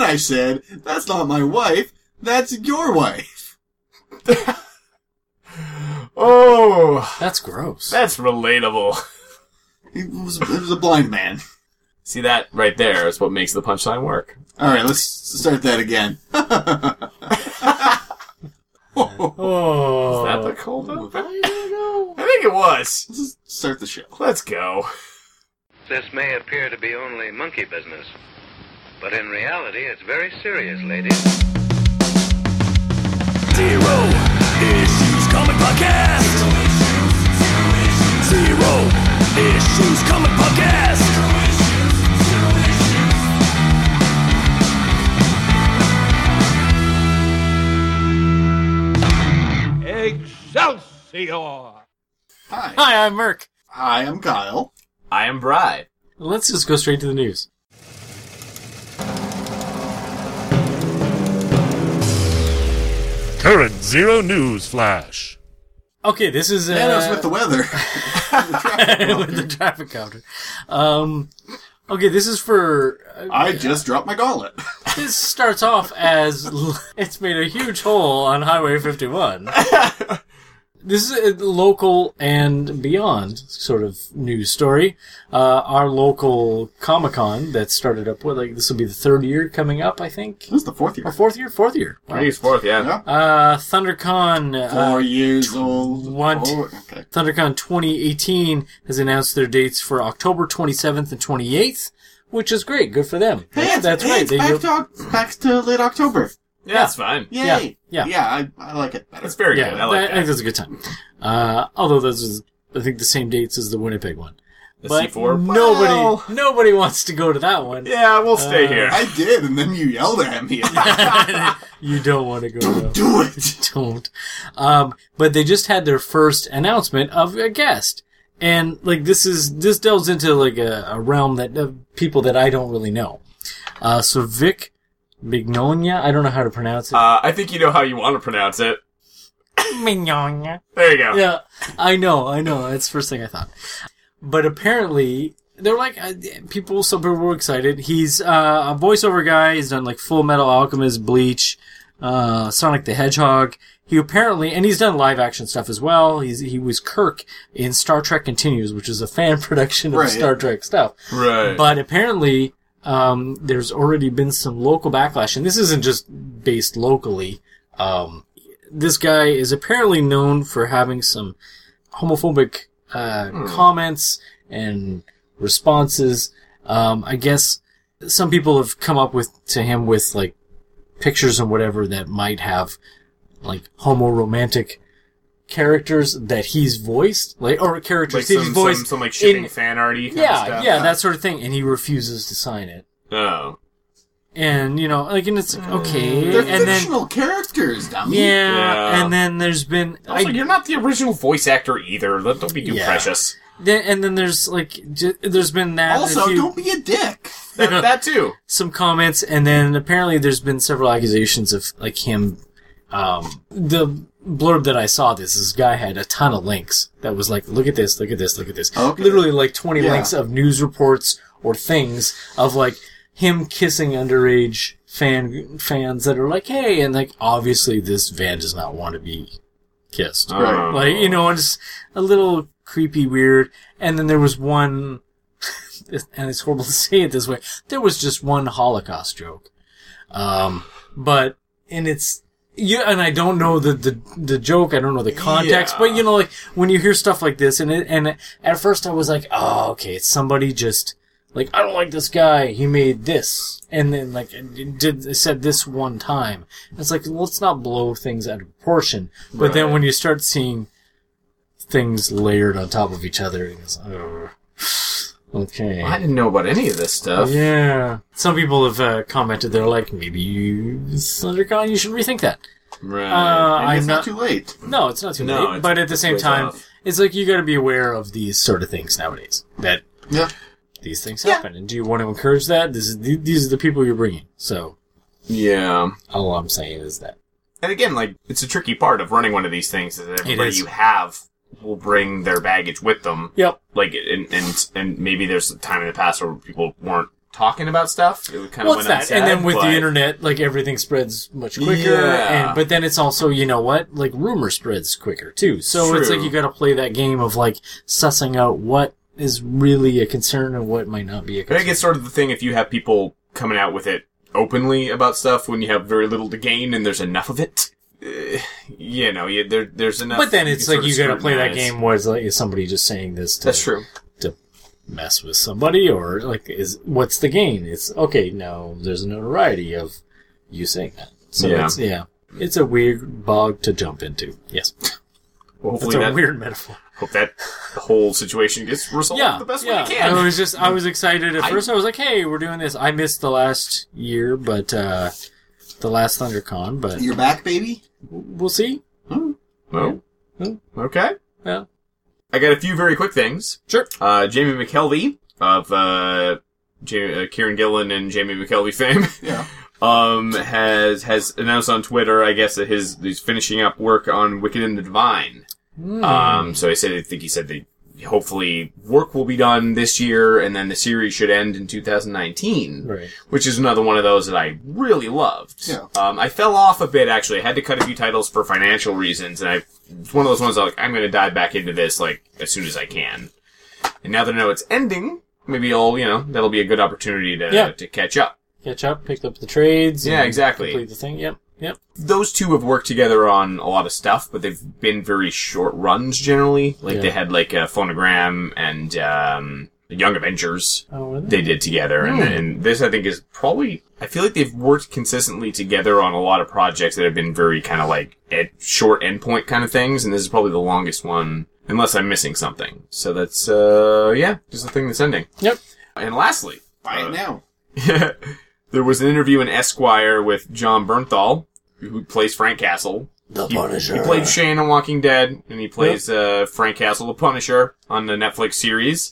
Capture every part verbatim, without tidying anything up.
I said. That's not my wife. That's your wife. Oh. That's gross. That's relatable. He was, he was a blind man. See, that right there is what makes the punchline work. All right, let's start that again. Oh. Is that the cold open? I don't know. I think it was. Let's start the show. Let's go. This may appear to be only monkey business, but in reality, it's very serious, ladies. Zero Issues Comic Podcast. Zero Issues Comic Podcast. Excelsior! Hi. Hi, I'm Merc. Hi, I'm Kyle. I am Bride. Let's just go straight to the news. Current Zero News Flash. Okay, this is... Uh, Thanos with the weather. the traffic with the traffic counter. Um, okay, this is for... Uh, I just dropped my gauntlet. This starts off as... It's made a huge hole on Highway fifty-one. This is a local and beyond sort of news story. Uh, our local Comic-Con that started up, what, like, this will be the third year coming up, I think? This is the fourth year. Or fourth year? Fourth year. I think it's fourth, yeah. Yeah. Uh, ThunderCon... Four Uh, years old. What? Oh, okay. ThunderCon twenty eighteen has announced their dates for October twenty-seventh and twenty-eighth, which is great. Good for them. Hey, That's, it's, that's hey, right. it's They, back, to, back to late October. Yeah, that's fine. Yay. Yeah, yeah. Yeah, I, I like it better. That's very yeah, good. I like I that. think that's a good time. Uh, although those is, I think, the same dates as the Winnipeg one. The But C four? nobody, Well- nobody wants to go to that one. Yeah, we'll stay Uh, here. I did, and then you yelled at me. You don't want to go. Don't though. do it. Don't. Um, but they just had their first announcement of a guest. And, like, this is, this delves into, like, a, a realm that, of people that I don't really know. Uh, so Vic Mignogna, I don't know how to pronounce it. Uh, I think you know how you want to pronounce it. Mignogna. There you go. Yeah, I know, I know. That's the first thing I thought. But apparently, they're like, uh, people, some people were excited. He's uh, a voiceover guy. He's done, like, Full Metal Alchemist, Bleach, uh, Sonic the Hedgehog. He apparently, and he's done live action stuff as well. He's, he was Kirk in Star Trek Continues, which is a fan production of Right. Star Trek stuff. Right. But apparently, um, there's already been some local backlash, and this isn't just based locally. Um, this guy is apparently known for having some homophobic uh, Hmm. comments and responses. Um, I guess some people have come up with to him with like pictures and whatever that might have like homoromantic characters that he's voiced, like or characters like he's some, voiced some, some like shipping in- fan arty kind yeah, of stuff. yeah, that sort of thing, and he refuses to sign it. Oh. And you know, like, and it's like, okay, They're and then fictional characters, dummy. yeah, Yeah. and then there's been Also, I, you're not the original voice actor either. Don't don't be too Yeah. precious. then, and then there's like j- there's been that Also, a few, don't be a dick. That, that too. some comments, and then apparently there's been several accusations of like him. Um, the blurb that I saw, this this guy had a ton of links that was like, look at this, look at this, look at this. Okay. Literally like twenty Yeah. links of news reports or things of like him kissing underage fan fans that are like, hey, and like obviously this van does not want to be kissed. Right. Like, you know, it's a little creepy, weird. And then there was one, and it's horrible to say it this way, there was just one Holocaust joke. Um, but, and it's, yeah, and I don't know the, the, the joke, I don't know the context, Yeah. but you know, like, when you hear stuff like this, and it, and at first I was like, oh, okay, it's somebody just, like, I don't like this guy, he made this, and then, like, it did, it said this one time. It's like, let's not blow things out of proportion. But then Right. when you start seeing things layered on top of each other, it's like, oh, okay. I didn't know about any of this stuff. Yeah. Some people have uh, commented, they're like, maybe you, ThunderCon, you should rethink that. Right. Uh, Maybe I'm it's not, not too late. no, it's not too No, late. it's- But at the it's same way time, off. it's like you gotta be aware of these sort of things nowadays. That Yeah. these things Yeah. happen. And do you want to encourage that? This is, these are the people you're bringing. So, Yeah. all I'm saying is that. And again, like, it's a tricky part of running one of these things is that everybody is. you have will bring their baggage with them. Yep. Like, and, and, and maybe there's a time in the past where people weren't talking about stuff. It kind of What's went that? unsaid, And then with but- the internet, like everything spreads much quicker. Yeah. And but then it's also, you know what? Like rumor spreads quicker too. So it's True. like you got to play that game of like sussing out what is really a concern and what might not be a I concern. think it's sort of the thing if you have people coming out with it openly about stuff when you have very little to gain and there's enough of it. Uh, you know, you, there, there's enough. But then it's can like sort you of got to play that scrutinize. game where it's like, is somebody just saying this to, That's true. to mess with somebody, or like, is what's the gain? It's okay. No, there's a notoriety of you saying that. So Yeah. it's yeah, it's a weird bog to jump into. Yes, Well, that's hopefully a that, weird metaphor. hope that whole situation gets resolved Yeah, the best yeah. way it can. I was just, I was excited at I- first. I was like, hey, we're doing this. I missed the last year, but uh the last ThunderCon, but You're back, baby? we'll see. Well, Yeah. okay. Yeah. I got a few very quick things. Sure. Uh, Jamie McKelvey of uh, J- uh, Kieran Gillen and Jamie McKelvey fame. Yeah. Um, has has announced on Twitter, I guess, that his he's finishing up work on Wicked and the Divine. Hmm. Um, so I said, I think he said that hopefully work will be done this year, and then the series should end in two thousand nineteen. Right. Which is another one of those that I really loved. Yeah. Um, I fell off a bit, actually. I had to cut a few titles for financial reasons, and I, it's one of those ones I was like, I'm gonna dive back into this, like, as soon as I can. And now that I know it's ending, maybe I'll, you know, that'll be a good opportunity to, Yeah. to catch up. Catch up, pick up the trades. Yeah, and exactly. Complete the thing. Yep. Yep. Those two have worked together on a lot of stuff, but they've been very short runs generally. Like, Yeah. they had, like, a Phonogram and, um, Young Avengers. Oh, were They did together, and, Hmm. and this I think is probably. I feel like they've worked consistently together on a lot of projects that have been very kind of like ed, short endpoint kind of things, and this is probably the longest one, unless I'm missing something. So that's uh yeah, just the thing that's ending. Yep. And lastly, Buy uh, it now. there was an interview in Esquire with John Bernthal, who plays Frank Castle. The He, Punisher. he played Shane on Walking Dead, and he plays uh, Frank Castle, the Punisher, on the Netflix series.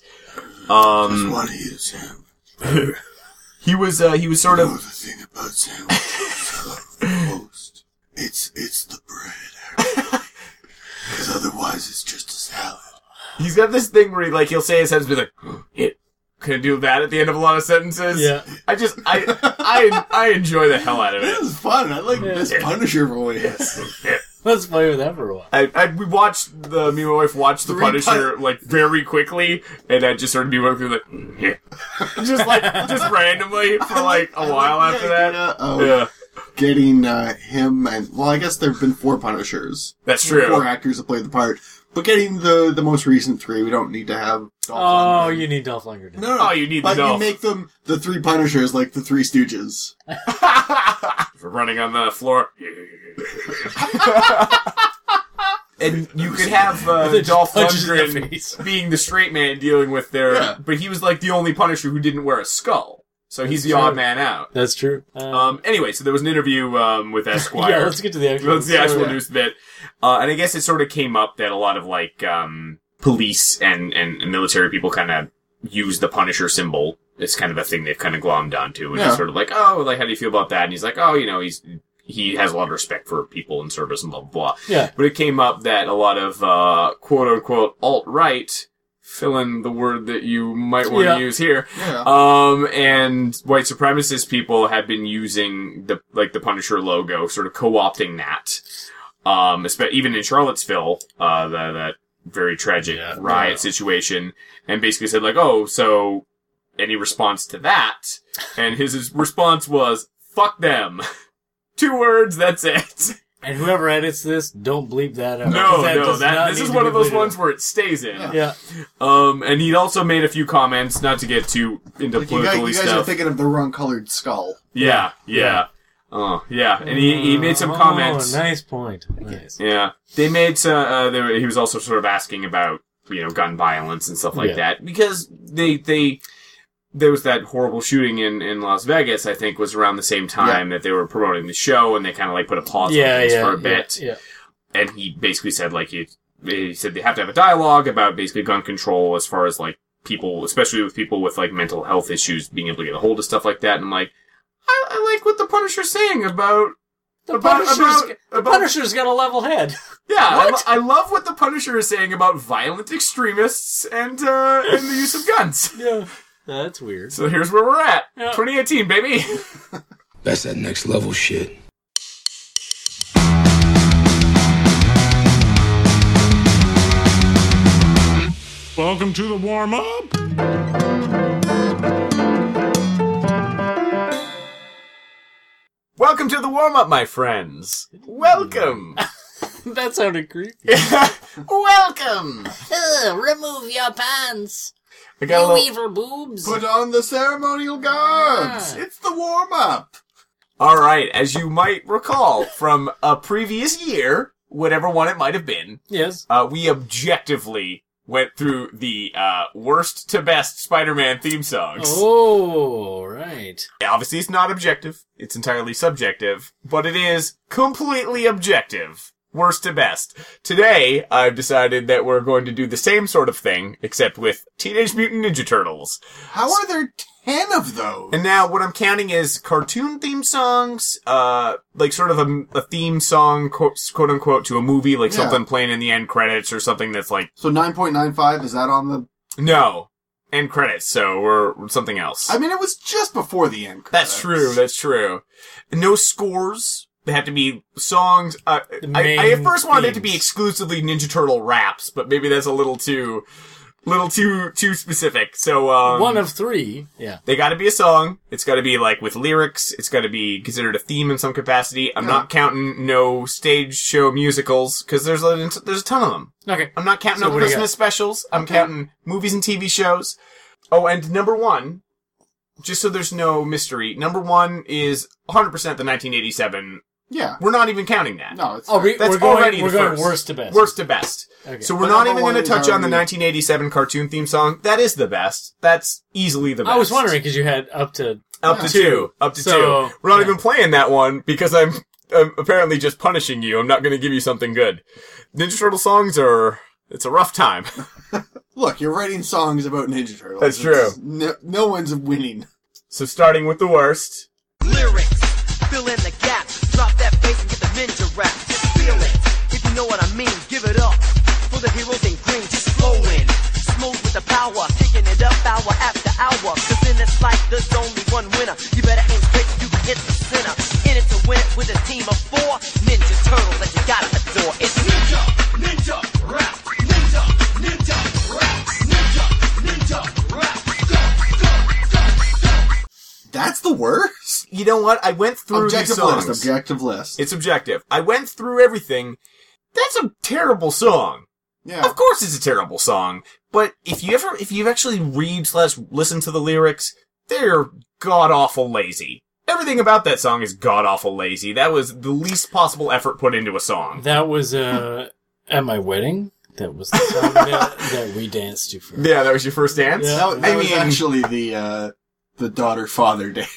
Um, What is him? he was uh, he was sort You know of. the thing about sandwiches I love the most? It's, it's the bread. Because otherwise it's just a salad. He's got this thing where he, like, he'll say his sentence, be like, it can do that at the end of a lot of sentences. Yeah. I just, I, I, I enjoy the hell out of This it. is fun. I like this Punisher voice. Let's play with that for a while. I, I, we watched the, me and my wife watched The Three Punisher, like, very quickly, and I just started being through like, yeah. Just like, just randomly for like a while I like after the that. idea of Yeah. Getting uh, him and, well, I guess there have been four Punishers. That's true. Four actors that played the part. But getting the, the most recent three, we don't need to have Dolph Oh, Lundgren. you need Dolph Lundgren. No, no. Oh, you need but the Dolph. you make them the three Punishers like the Three Stooges. For running on the floor. And you could have uh, Just Dolph punches in the Lundgren face. being the straight man dealing with their... Yeah. But he was like the only Punisher who didn't wear a skull. So he's the true. odd man out. That's true. Um, Um. Anyway, so there was an interview um, with Esquire. yeah, let's get to the actual. That's the actual story. news bit. Uh, and I guess it sort of came up that a lot of, like, um, police and, and military people kind of use the Punisher symbol. It's kind of a thing they've kind of glommed onto. And Yeah. it's sort of like, oh, like, how do you feel about that? And he's like, oh, you know, he's, he has a lot of respect for people in service and blah, blah, blah. Yeah. But it came up that a lot of, uh, quote unquote alt-right, fill in the word that you might want to Yeah. use here, Yeah. um, and white supremacist people have been using the, like, the Punisher logo, sort of co-opting that. Um, espe- even in Charlottesville, uh, the, that very tragic Yeah. riot Yeah. situation, and basically said, like, oh, so, any response to that? And his, his response was, fuck them. Two words, that's it. And whoever edits this, don't bleep that out. No, 'cause that no, does that, not this need is to one be of those bleeped ones out. where it stays in. Yeah. Um, and he'd also made a few comments, not to get too into Like you guys, political you guys are stuff. thinking of the wrong colored skull. Yeah, yeah. Oh, yeah. And he, he made some comments. Oh, nice point. Nice. Yeah. They made some, uh, they were, he was also sort of asking about, you know, gun violence and stuff like Yeah. that. Because they, they, there was that horrible shooting in, in Las Vegas, I think, was around the same time that they were promoting the show, and they kind of like put a pause Yeah, on things yeah, for a yeah, bit. yeah. And he basically said, like, he, he said they have to have a dialogue about basically gun control as far as, like, people, especially with people with, like, mental health issues, being able to get a hold of stuff like that. And I'm like, I, I like what the Punisher's saying about, The about, Punisher's, about, the about- Punisher's got a level head. yeah, I, What? lo- I love what the Punisher is saying about violent extremists and, uh, and the use of guns. Yeah. That's weird. So here's where we're at. Yeah. twenty eighteen, baby. That's that next level shit. Welcome to the warm-up. Welcome to the warm-up, my friends. Welcome. That sounded creepy. Welcome. Ugh, remove your pants. I got a little... evil boobs. Put on the ceremonial garbs. Yeah. It's the warm-up. All right, as you might recall from a previous year, whatever one it might have been, Yes. uh, we objectively went through the uh, worst to best Spider-Man theme songs. Oh, right. Obviously, it's not objective. It's entirely subjective, but it is completely objective. Worst to best. Today, I've decided that we're going to do the same sort of thing, except with Teenage Mutant Ninja Turtles. How are there ten of those? And now what I'm counting is cartoon theme songs, uh, like sort of a, a theme song, quote, quote unquote, to a movie, like Yeah. something playing in the end credits or something that's like, So nine point nine five, is that on the... no, end credits, so we're something else. I mean, it was just before the end credits. That's true, that's true. No scores. They have to be songs. Uh, The I, I at main first wanted it to be themes. exclusively Ninja Turtle raps, but maybe that's a little too, little too, too specific. So, um, One of three. Yeah. they gotta be a song. It's gotta be like with lyrics. It's gotta be considered a theme in some capacity. I'm Yeah. not counting no stage show musicals, cause there's a, there's a ton of them. Okay. I'm not counting So no what do you Christmas got? specials. I'm counting movies and T V shows. Oh, and number one, just so there's no mystery, number one is one hundred percent the nineteen eighty-seven. Yeah. We're not even counting that. No, it's... Oh, we, That's we're going, already we're the going first. worst to best. Worst to best. Okay. So we're But not number even one going to is touch on the already- nineteen eighty-seven cartoon theme song. That is the best. That's easily the best. I was wondering because you had up to Up Yeah. to two. Up to So, two. We're not yeah. even playing that one because I'm, I'm apparently just punishing you. I'm not going to give you something good. Ninja Turtle songs are, it's a rough time. Look, you're writing songs about Ninja Turtles. That's It's- true. No, no one's winning. So starting with the worst. Lyrics, fill in the gaps, drop that bass and get the ninja rap. Just feel it, if you know what I mean, give it up. For the heroes in green, just flow in. Smooth with the power, kicking it up hour after hour. Cause in this life, there's only one winner. You better aim straight, you can hit the center. In it to win it with a team of four Ninja Turtles that you gotta adore. It's Ninja, Ninja, Rap, Ninja, Ninja, Rap, Ninja, Ninja, Rap. Go, go, go, go. That's the worst? You know what? I went through Objective these songs. list, objective list. It's objective. I went through everything. That's a terrible song. Yeah. Of course it's a terrible song. But if you ever, if you actually read slash listen to the lyrics, they're god-awful lazy. Everything about that song is god-awful lazy. That was the least possible effort put into a song. that was uh at my wedding. That was the song that, that we danced to first. Yeah, that was your first dance? Yeah. That, that I was mean- actually the, uh, the daughter-father day.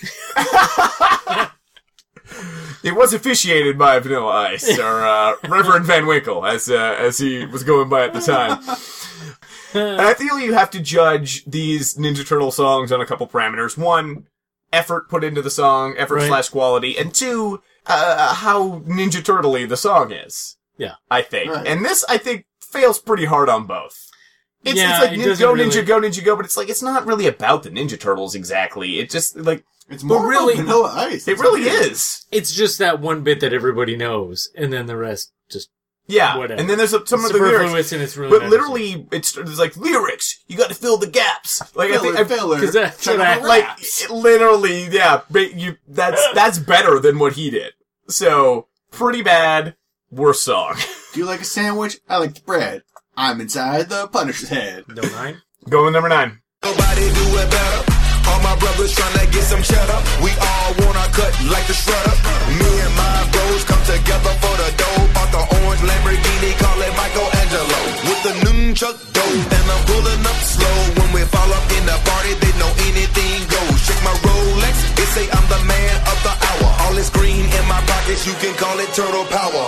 It was officiated by Vanilla Ice, or uh, Reverend Van Winkle, as uh, as he was going by at the time. And I feel you have to judge these Ninja Turtle songs on a couple parameters. One, effort put into the song, effort Right. slash quality, and two, uh, how Ninja Turtle-y the song is. Yeah. I think. Right. And this, I think, fails pretty hard on both. It's, Yeah, it's like, it nin- doesn't go really- Ninja, go Ninja, go, but it's like, it's not really about the Ninja Turtles exactly. It just, like, It's more But really- about Vanilla Ice. it It's really weird. is. It's just that one bit that everybody knows, and then the rest just Yeah. Whatever. And then there's some of the lyrics. superfluous and it's really But not literally, it's, it's like lyrics. You got to fill the gaps. Like I think, I, filler. Because that's Check what out I the like raps. it literally, yeah. But you, that's that's better than what he did. So pretty bad. Worst song. Do you like a sandwich? I like the bread. I'm inside the Punisher's head. No nine. Go with number nine. Nobody do it better. All my brothers tryna get some cheddar. We all wanna cut like the shredder. Me and my bros come together for the dough. Bought the orange Lamborghini, call it Michelangelo. With the nunchuck dough, and I'm pulling up slow. When we fall up in the party, they know anything goes. Check my Rolex, they say I'm the man of the hour. All this green in my pockets, you can call it turtle power.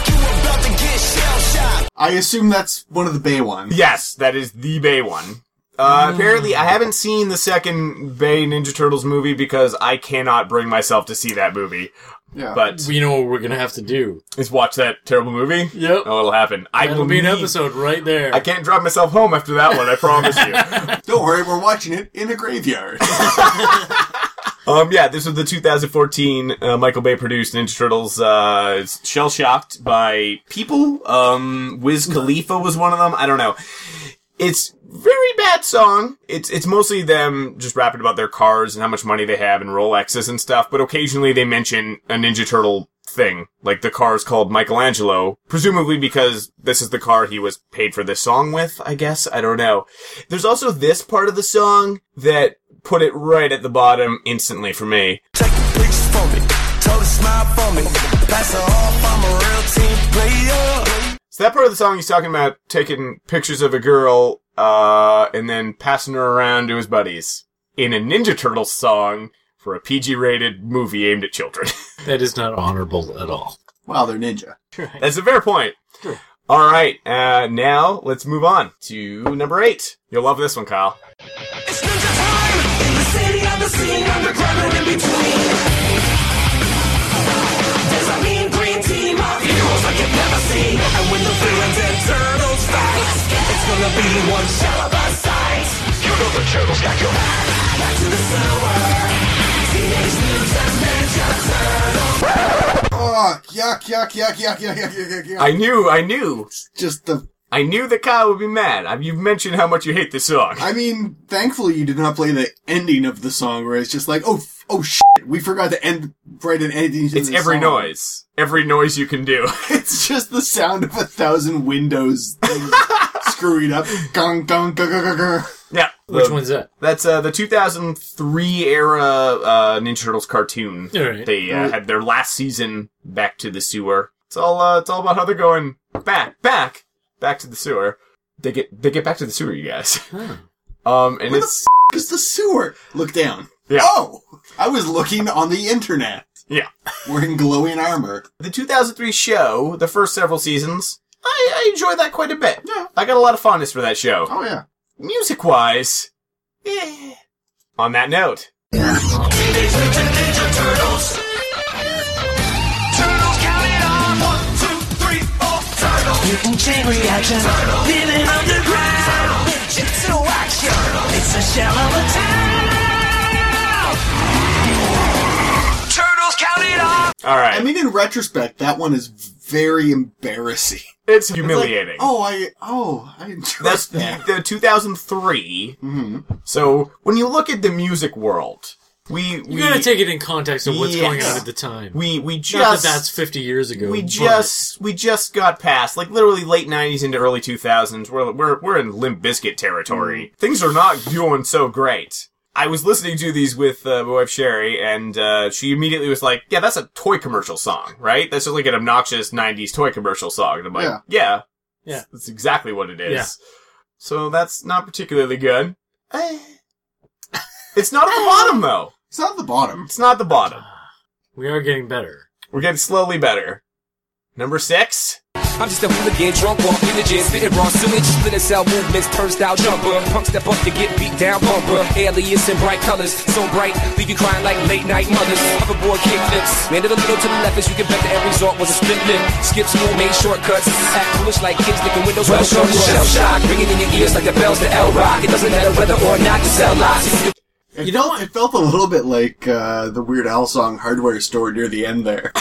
I assume that's one of the Bay ones. Yes, that is the Bay one. Uh, apparently, I haven't seen the second Bay Ninja Turtles movie because I cannot bring myself to see that movie. Yeah. But We know what we're gonna have to do. is watch that terrible movie. Yep. Oh, it'll happen. I That'll will be an need- episode right there. I can't drive myself home after that one. I promise you. Don't worry, we're watching it in a graveyard. Um, yeah, this was the two thousand fourteen uh, Michael Bay produced Ninja Turtles. Uh, it's shell-shocked by people. Um, Wiz Khalifa was one of them. I don't know. It's very bad song. It's it's mostly them just rapping about their cars and how much money they have and Rolexes and stuff. But occasionally they mention a Ninja Turtle thing, like the car is called Michelangelo, presumably because this is the car he was paid for this song with. I guess I don't know. There's also this part of the song that put it right at the bottom instantly for me. Take the pictures for me. Told her smile for me. Pass her off, I'm a real team player. So that part of the song he's talking about taking pictures of a girl, uh, and then passing her around to his buddies in a Ninja Turtles song for a P G-rated movie aimed at children. That is not honorable at all. Wow, they're ninja. That's a fair point. Sure. All right, uh, now let's move on to number eight. You'll love this one, Kyle. It's ninja time in the city of the scene, underground and in between. There's a mean green team of heroes like you've never seen. And when the villains and turtles fight, it's gonna be one shell of a sight. You know the turtles got your back. Back to the sewer. Teenage Mutant Ninja Turtles. Oh, yuck, yuck, yuck, yuck, yuck, yuck, yuck, yuck. I knew, I knew, Just the... I knew that Kyle would be mad. I, you've mentioned how much you hate this song. I mean, thankfully you did not play the ending of the song where it's just like, oh, f- oh shit, we forgot to end, write an ending to It's the every song. noise. Every noise you can do. It's just the sound of a thousand windows things screwing up. Gong, gong, gong, gong, gong, gong. Yeah. Which the- one's that? That's uh, the two thousand three era uh, Ninja Turtles cartoon. All right. They uh, had their last season, Back to the Sewer. It's all uh, it's all about how they're going back, back, back to the sewer. They get they get back to the sewer, you guys. Huh. Um, and Where it's the f*** is the sewer? Look down. Yeah. Oh! I was looking on the internet. yeah. Wearing glowing armor. The two thousand three show, the first several seasons, I, I enjoyed that quite a bit. Yeah. I got a lot of fondness for that show. Oh yeah. Music wise, eh. On that note, Teenage Mutant Ninja Turtles. Turtles count it on. One, two, three, four. Turtles. Mutant chain reaction. Turtles. Living underground. Ninjutsu action. It's a shell of a town. Turtles count it on. all right, I mean, in retrospect, that one is very embarrassing. it's It's like, humiliating. oh, I, oh, I enjoyed That's that. the two thousand three. Mm-hmm. So when you look at the music world, we we You gotta take it in context of what's going Yes. on at the time. we we Not just that that's fifty years ago. we but- just we just got past like literally late nineties into early two thousands. We're we're we're in Limp Bizkit territory. Things are not doing so great. I was listening to these with uh, my wife Sherry, and uh, she immediately was like, "Yeah, that's a toy commercial song, right? That's just like an obnoxious nineties toy commercial song." And I'm like, Yeah. "Yeah, Yeah. that's exactly what it is." Yeah. So that's not particularly good. Eh. It's not at the bottom though. It's not at the bottom. It's not at the bottom. We are getting better. We're getting slowly better. Number six. I'm just a hooligan, drunk off images, spitting raw sewage, splinter cell movements, turnstile jumper, punk step up to get beat down bumper, alias in bright colors, so bright, leave you crying like late night mothers, hoverboard kick flips, landed a little to the left as you can bet the end result was a split lip, skip school, made shortcuts, act foolish like kids licking windows, well show shell shock, ringing in your ears like the bells to L-Rock, it doesn't matter whether or not you sell lots. It You know felt, what? It felt a little bit like uh, the Weird Al song "Hardware Store" near the end there.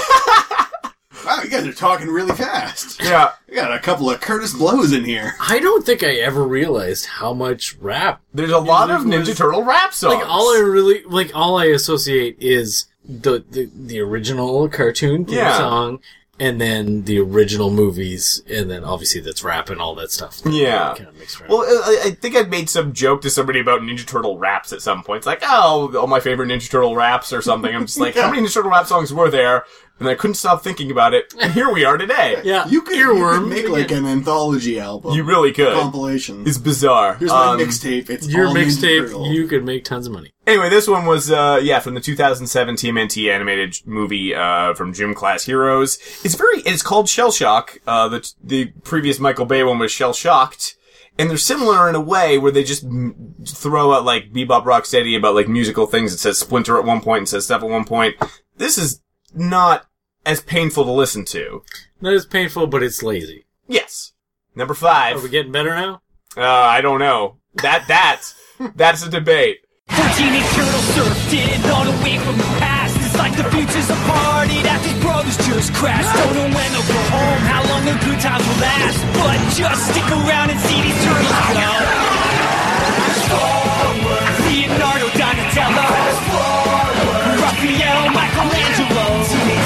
Wow, you guys are talking really fast. Yeah. We got a couple of Curtis Blows in here. I don't think I ever realized how much rap. There's a lot of Music Ninja was- Turtle rap songs. Like all I really like, all I associate is the the, the original cartoon theme Yeah. song, and then the original movies, and then obviously that's rap and all that stuff. Yeah. Kind of mixed around. Well, I, I think I made some joke to somebody about Ninja Turtle raps at some point. It's like, oh, all my favorite Ninja Turtle raps or something. I'm just like, how many Ninja Turtle rap songs were there? And I couldn't stop thinking about it. And here we are today. yeah, You could, you earworm. could make like an anthology album. You really could. compilation. It's bizarre. Here's my Um, mixtape. It's Your all Ninja mixtape, Turtle. you could make tons of money. Anyway, this one was, uh, yeah, from the two thousand seven T M N T animated movie, uh, from Gym Class Heroes. It's very, it's called Shell Shock. Uh, the, the previous Michael Bay one was Shell Shocked. And they're similar in a way where they just m- throw out, like, Bebop Rocksteady about, like, musical things. It says Splinter at one point and says stuff at one point. This is not as painful to listen to. Not as painful, but it's lazy. Yes. Number five. Are we getting better now? Uh, I don't know. That, that's, that's a debate. Teenage turtles surfed in on a wave from the past. It's like the future's a party that these brothers just crashed. Don't know when they'll go home, how long the good times will last. But just stick around and see these turtles go. Leonardo, Donatello, Raphael, Michelangelo.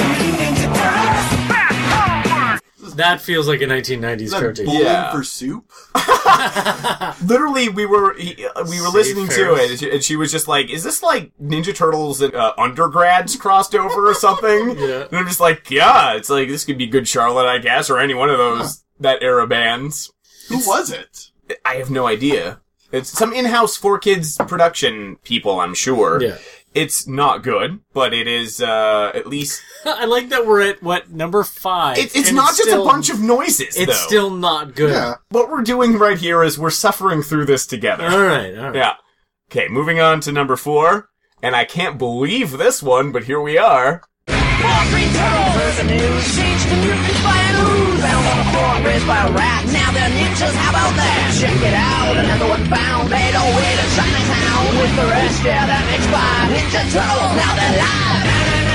That feels like a nineteen nineties cartoon. Bowling Yeah. for soup? Literally, we were he, uh, we were Save listening to Ferris. it, and she, and she was just like, "Is this like Ninja Turtles and uh, undergrads crossed over or something?" Yeah. And I'm just like, "Yeah, it's like this could be Good Charlotte, I guess, or any one of those that era bands." Who was it? I have no idea. It's some in-house four kids production people, I'm sure. Yeah. It's not good, but it is uh, at least. I like that we're at, what, number five. It, it's and not just still- a bunch of noises. It's though. still not good. Yeah. What we're doing right here is we're suffering through this together. All right, all right. Yeah. Okay, moving on to number four. And I can't believe this one, but here we are. More green turtles. Heard the news. Changed the music by an ooze. Found on the floor, raised by a rat. Now they're ninjas. How about that? Check it out. Another one found. Made our way to Chinatown with the rest. Yeah, that makes five Ninja Turtles. Now they're live.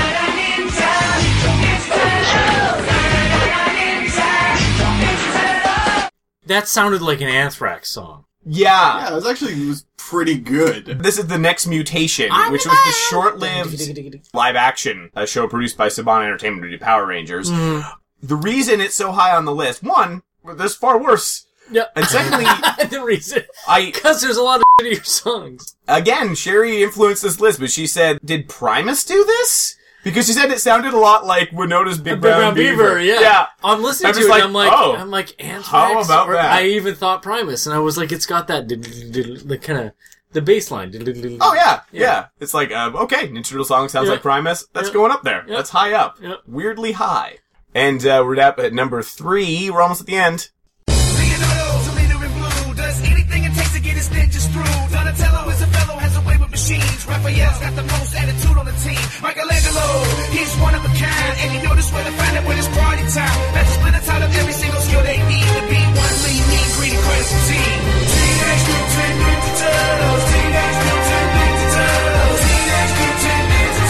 That sounded like an Anthrax song. Yeah. Yeah, it was actually it was pretty good. This is The Next Mutation, which was the short-lived live-action uh, show produced by Saban Entertainment to do Power Rangers. Mm. The reason it's so high on the list, one, there's far worse. Yeah. And secondly, the reason. I Because there's a lot of shittier songs. again, Sherry influenced this list, but she said, did Primus do this? Because she said it sounded a lot like Winona's Big, Big Brown, Brown Beaver, yeah. yeah. I'm listening I'm to just it like, and I'm like, oh, I'm like, Anthrax? how about Or that? I even thought Primus, and I was like, it's got that, the kind of, the bass line. Oh, yeah, yeah. It's like, um, okay, Ninja Turtle song sounds Yeah. like Primus. That's Yeah. going up there. Yeah. That's high up. Yeah. Weirdly high. And uh, we're up at number three. We're almost at the end. Leonardo's a leader in blue. Does anything it takes to get his ninjas through. Donatello is a fellow, has a way with machines. Raphael's got the most attitude on the team. Michelangelo, he's one of a kind. And you know this where to find it when it's party time. That's a splinter out of every single skill they need to be one lean, mean, greedy, crazy team. Teenage Mutant Ninja Turtles. Teenage Mutant Ninja Turtles. Teenage Mutant Ninja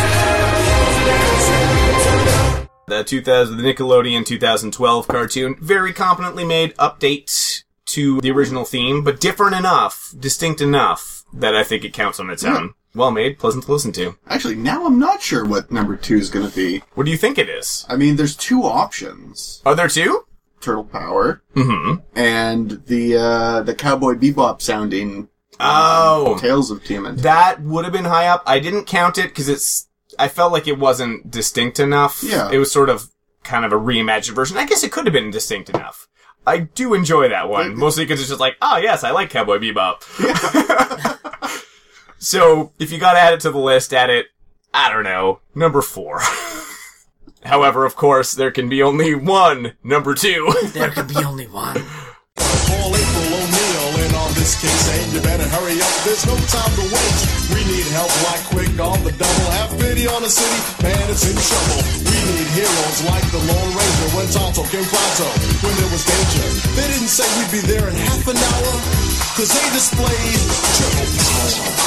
Turtles. The two thousand, the Nickelodeon two thousand twelve cartoon, very competently made update to the original theme, but different enough, distinct enough, that I think it counts on its own. Well made, pleasant to listen to. Actually, now I'm not sure what number two is going to be. What do you think it is? I mean, there's two options. Are there two? Turtle Power Mm-hmm. and the uh, the Cowboy Bebop sounding Oh. Tales of T M N T. That would have been high up. I didn't count it because it's, I felt like it wasn't distinct enough. Yeah. It was sort of kind of a reimagined version. I guess it could have been distinct enough. I do enjoy that one, mostly because it's just like, oh yes, I like Cowboy Bebop. So, if you gotta add it to the list, add it, I don't know, number four. However, of course, there can be only one number two. There could be only one. Paul April O'Neil in on this case, and you better hurry up, there's no time to waste. We need help like quick on the double. Have pity on the city, man, it's in trouble. We need heroes like the Lone Ranger when Tonto came pronto, when there was danger. They didn't say we'd be there in half an hour, cause they displayed triple power.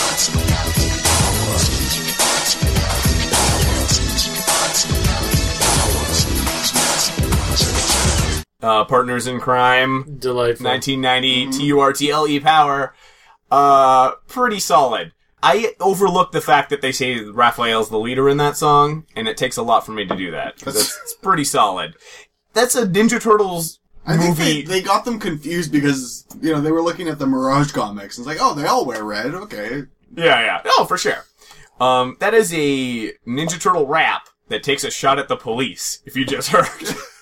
Uh, Partners in Crime. Delightful. nineteen ninety, T U R T L E Power. Uh, pretty solid. I overlooked the fact that they say Raphael's the leader in that song, and it takes a lot for me to do that. Because it's, it's pretty solid. That's a Ninja Turtles I think movie. they, they got them confused because, you know, they were looking at the Mirage comics. And it's like, oh, they all wear red. Okay. Yeah, yeah. Oh, for sure. Um, that is a Ninja Turtle rap that takes a shot at the police, if you just heard.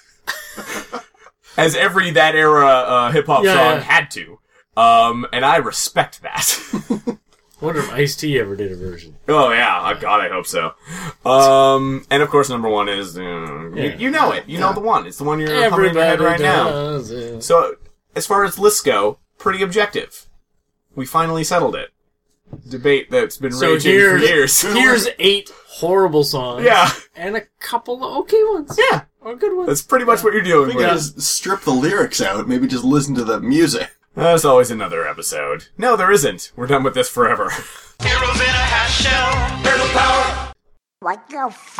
As every that era uh, hip-hop Yeah, song yeah. had to. Um, and I respect that. I wonder if Ice-T ever did a version. Oh, yeah. Oh, God, I hope so. Um, and, of course, number one is... Uh, Yeah. you, you know it. You know the one. It's the one you're humming in your head right now. does, yeah. So, as far as lists go, pretty objective. We finally settled it. Debate that's been So raging here's, for years. here's eight horrible songs. Yeah. And a couple of okay ones. Yeah. Or good ones. That's pretty much yeah. what you're doing We with could it. just strip the lyrics out. Maybe just listen to the music. There's always another episode. No, there isn't. We're done with this forever. Heroes in a half shell. Turtle power. What the f***?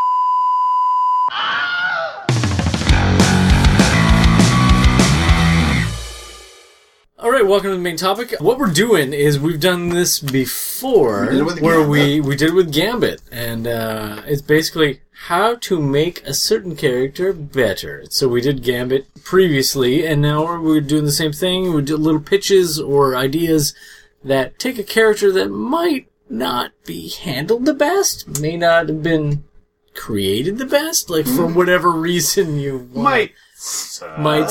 All right, welcome to the main topic. What we're doing is we've done this before, We did it with where Gambit. we we did it with Gambit, and uh, it's basically how to make a certain character better. So we did Gambit previously, and now we're, we're doing the same thing. We do little pitches or ideas that take a character that might not be handled the best, may not have been created the best, like for whatever reason you want. Might might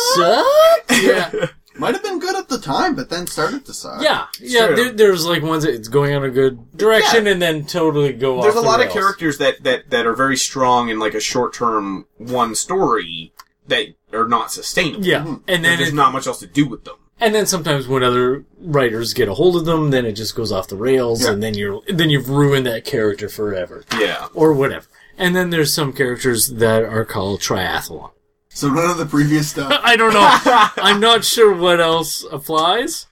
suck. Yeah. Might have been good at the time, but then started to suck. Yeah, yeah. There, there's like ones that it's going on a good direction and then totally go off. There's a the lot rails. of characters that, that, that are very strong in like a short term one story that are not sustainable. Yeah, and then there's it- not much else to do with them. And then sometimes when other writers get a hold of them, then it just goes off the rails, Yeah. and then you're then you've ruined that character forever. Yeah. Or whatever. And then there's some characters that are called triathlon. So none of the previous stuff. I don't know. I'm not sure what else applies.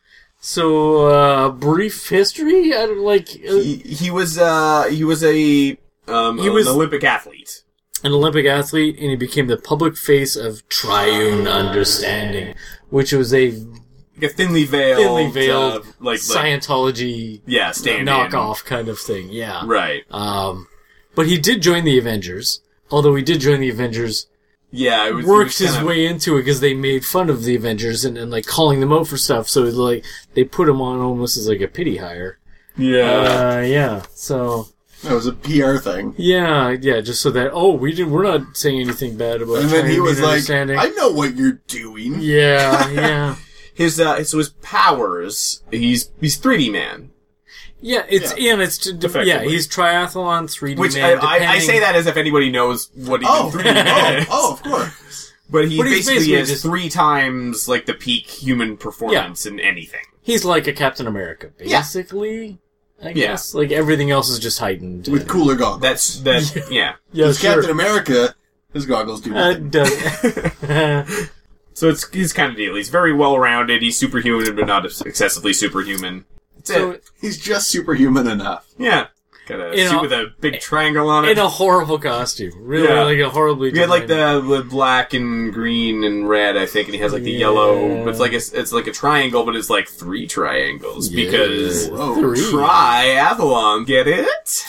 So, uh, brief history? I don't like. Uh, He, he was, uh, he was a, um, He was- an Olympic athlete. An Olympic athlete, and he became the public face of Triune Understanding, which was a Like a thinly veiled, thinly veiled uh, like, like Scientology yeah, stand-in. knockoff kind of thing. Yeah, Right. Um, but he did join the Avengers. Although he did join the Avengers, Yeah, it was, it worked was his kind of- way into it because they made fun of the Avengers and, and like calling them out for stuff. So like they put him on almost as like a pity hire. Yeah. uh, yeah. So That was a P R thing. yeah, yeah. Just so that oh, we did. We're not saying anything bad about. And then he Triune was like, Understanding. I know what you're doing. Yeah, yeah. His, uh, so his powers, he's, he's three D man. Yeah, it's Yeah. and it's to, yeah. Effectively. He's triathlon, three D Which, man. I, I, I depending- say that as if anybody knows what he Oh, three D man oh, is. oh, of course. But he But he's basically, basically has just- three times, like, the peak human performance in anything. He's like a Captain America, Yeah. basically. I Yeah. guess like everything else is just heightened. With and- cooler goggles. That's, that, yeah. yeah, Because sure. Captain America, his goggles do Uh, nothing. does- So it's, he's kind of deal. He's very well-rounded, he's superhuman, but not excessively superhuman. That's so it. He's just superhuman enough. Yeah. Got a You suit know, with a big triangle on it. in a horrible costume, really, Yeah. like a horribly. We had like designed- the, the black and green and red, I think, and he has like the yellow. But it's like a, it's like a triangle, but it's like three triangles Yeah. because Whoa. Three. triathlon. Get it?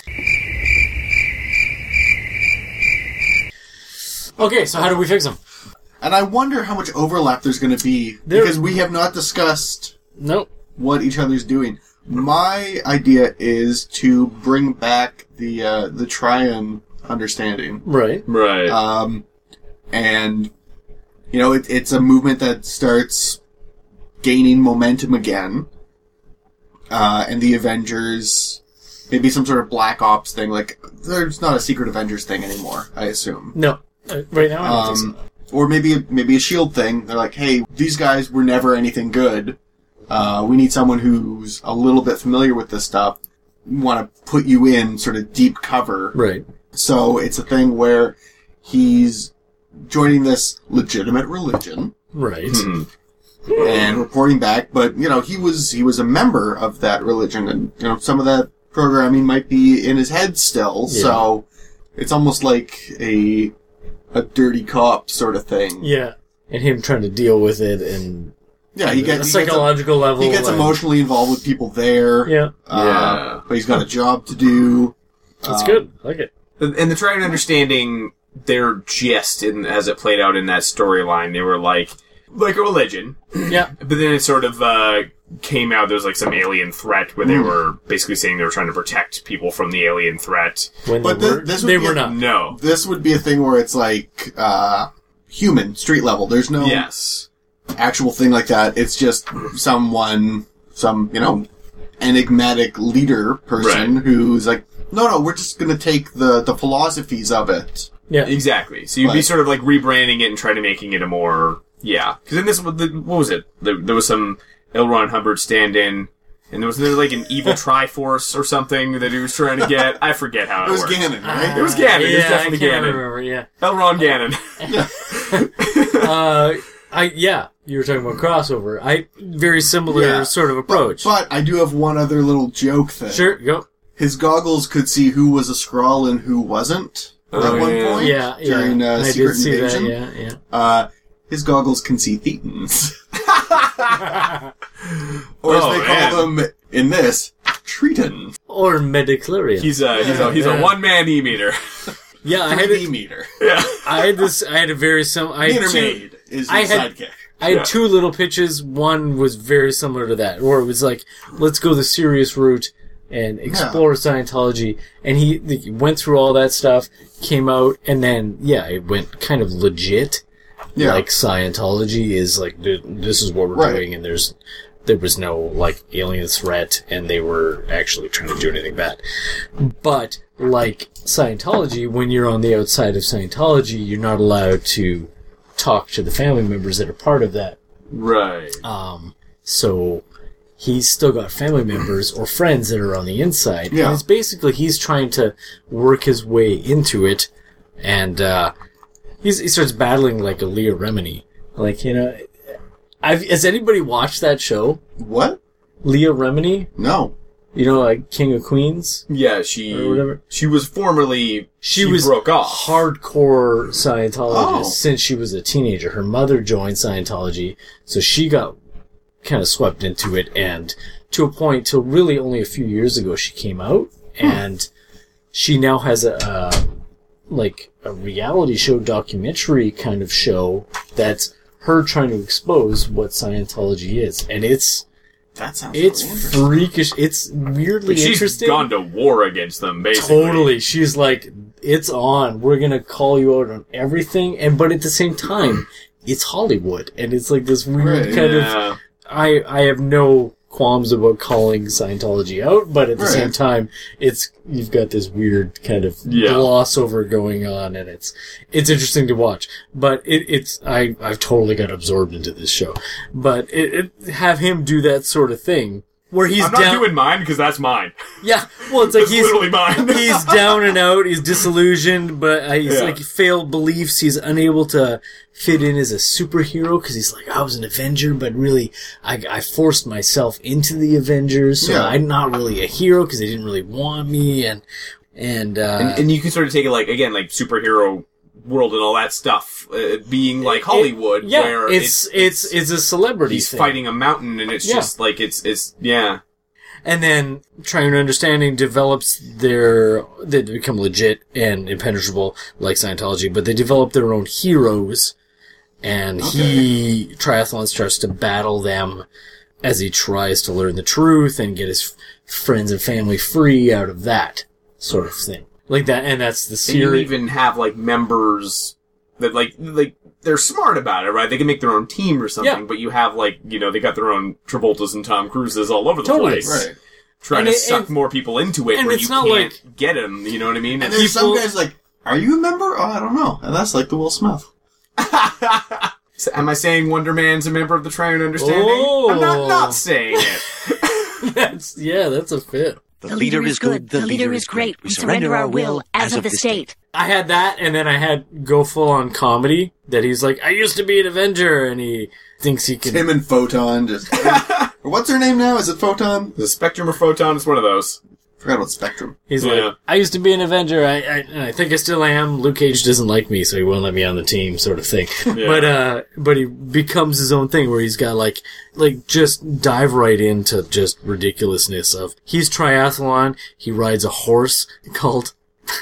Okay, so how do we fix him? And I wonder how much overlap there's going to be, There- because we have not discussed Nope. what each other's doing. My idea is to bring back the uh, the Triune Understanding. Right. Right. Um, and, you know, it, it's a movement that starts gaining momentum again. Uh, and the Avengers, maybe some sort of Black Ops thing. Like, there's not a Secret Avengers thing anymore, I assume. No. Uh, right now, I don't Um, think so. or maybe maybe a Shield thing. They're like, hey, these guys were never anything good. Uh, we need someone who's a little bit familiar with this stuff. We want to put you in sort of deep cover. Right. So it's a thing where he's joining this legitimate religion Right. and reporting back. But you know, he was he was a member of that religion, and you know, some of that programming might be in his head still. Yeah. So it's almost like a a dirty cop sort of thing. Yeah. And him trying to deal with it and Yeah, he a gets psychological he gets, level. He gets and- emotionally involved with people there. Yeah. Uh, Yeah. But he's got a job to do. That's Um, good. I like it. And the Triune Understanding, their gist, in, as it played out in that storyline, they were like, like a religion. Yeah. But then it sort of uh, came out, there was like some alien threat where they Mm. were basically saying they were trying to protect people from the alien threat. When But they thi- were, this would they be were a- not. No. This would be a thing where it's like uh, human, street level. There's no Yes. actual thing like that. It's just someone, some, you know, enigmatic leader person Right. who's like, no, no, we're just going to take the, the philosophies of it. Yeah. Exactly. So you'd be Like- sort of like rebranding it and trying to making it a more, yeah. Because in this, the- what was it? There, there was some L. Ron Hubbard stand-in. And there was there like an evil Triforce or something that he was trying to get. I forget how it, It was worked. Ganon, right? It was Ganon. Yeah, it was definitely I can't Ganon. remember, yeah. L. Ron Ganon. uh, I yeah, you were talking about crossover. I very similar Yeah. sort of approach. But I do have one other little joke thing. Sure, go. His goggles could see who was a Skrull and who wasn't Oh, at one yeah. point Yeah, yeah. during uh, I Secret did see Invasion. that, yeah, yeah. Uh, his goggles can see Thetans. Or as Oh, they man. call them in this, Tretons. Or Mediclorian. He's a he's a he's a Yeah. one man e meter. Yeah, I had three D a, meter. Yeah. I had this. I had a very similar. I had Meter two, Maid is I his had- sidekick. I had Yeah. two little pitches. One was very similar to that, where it was like, let's go the serious route and explore Scientology. And he, he went through all that stuff, came out, and then yeah, it went kind of legit. Yeah. Like Scientology is like, th- this is what we're Right. doing, and there's there was no like alien threat, and they were actually trying to do anything bad. But like Scientology, when you're on the outside of Scientology, you're not allowed to talk to the family members that are part of that. Right. Um, so he's still got family members or friends that are on the inside. Yeah. And it's basically he's trying to work his way into it, and uh, he's, he starts battling like a Leah Remini. Like, you know, I've, has anybody watched that show? What? Leah Remini? No. You know, like King of Queens? Yeah, she Or whatever. she was formerly She, she was broke off. hardcore Scientologist Oh. since she was a teenager. Her mother joined Scientology, so she got kind of swept into it, and to a point till really only a few years ago she came out, and she now has a uh, like a reality show documentary kind of show that's her trying to expose what Scientology is, and it's That sounds it's really interesting. freakish. It's weirdly She's interesting. gone to war against them, basically. Totally. She's like, it's on. We're going to call you out on everything. And, but at the same time, it's Hollywood. And it's like this weird Right, kind yeah. of, I, I have no qualms about calling Scientology out, but at the Right. same time, it's, you've got this weird kind of Yeah. gloss over going on, and it's, it's interesting to watch. But it, it's, I, I've totally got absorbed into this show. But it, it, have him do that sort of thing, where he's I'm not down. doing mine because that's mine. Yeah, well, it's like It's he's literally mine. he's down and out. He's disillusioned, but uh, he's Yeah. like failed beliefs. He's unable to fit in as a superhero because he's like, I was an Avenger, but really, I, I forced myself into the Avengers, so Yeah. I'm not really a hero because they didn't really want me, and and, uh, and, and you can sort of take it like, again, like superhero world and all that stuff, uh, being like Hollywood, yeah, where it's it's it's, a celebrity. he's thing. fighting a mountain, and it's Yeah. just like it's it's yeah. And then Triune Understanding develops their, they become legit and impenetrable like Scientology, but they develop their own heroes, and he, Triathlon starts to battle them as he tries to learn the truth and get his f- friends and family free out of that sort of thing. Like that, and that's the And you series. even have like members that like like they're smart about it, right? They can make their own team or something, Yeah. but you have like you know they got their own Travoltas and Tom Cruises all over the Totally. place, Right. trying And to it- suck and- more people into it and where it's you not can't like- get them. You know what I mean? And It's- there's some People- guys like, are you a member? Oh, I don't know. And that's like the Will Smith. Am I saying Wonder Man's a member of the Triune Understanding? Oh. I'm not not saying it. That's, yeah, that's a fit. The leader is good, the leader is great. We surrender our will as of the state. I had that, and then I had go full on comedy. That he's like, I used to be an Avenger, and he thinks he can. Him and Photon just. Or what's her name now? Is it Photon? The Spectrum or Photon is one of those. Forgot about Spectrum. He's Yeah. like, I used to be an Avenger. I, I, and I think I still am. Luke Cage doesn't like me, so he won't let me on the team, sort of thing. Yeah. But uh, but he becomes his own thing, where he's got like, like just dive right into just ridiculousness of he's triathlon. He rides a horse called